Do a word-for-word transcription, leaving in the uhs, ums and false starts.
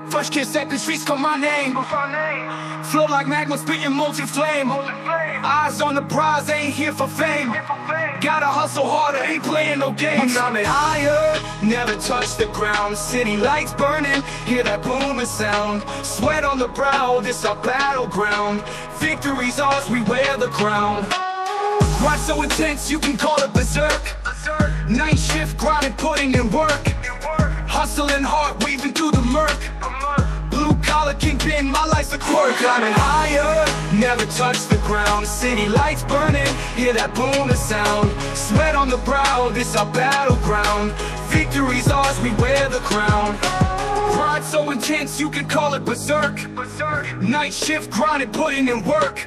First kiss at the streets, call my name. Flow like magma, spitting multi-flame. Eyes on the prize, ain't here for fame. Gotta hustle harder, ain't playing no games. I'm coming higher, never touch the ground. City lights burning, hear that booming sound. Sweat on the brow, this our battleground. Victory's ours, we wear the crown. Grind so intense, you can call it berserk. Night shift, grinding, putting in work. Hustling hard, weaving through the murk. Blue collar kingpin, my life's a quirk. Climbing higher, never touch the ground. City lights burning, hear that booming sound. Sweat on the brow, this our battleground. Victory's ours, we wear the crown. Grind so intense, you can call it berserk. Night shift, grinding, putting in work.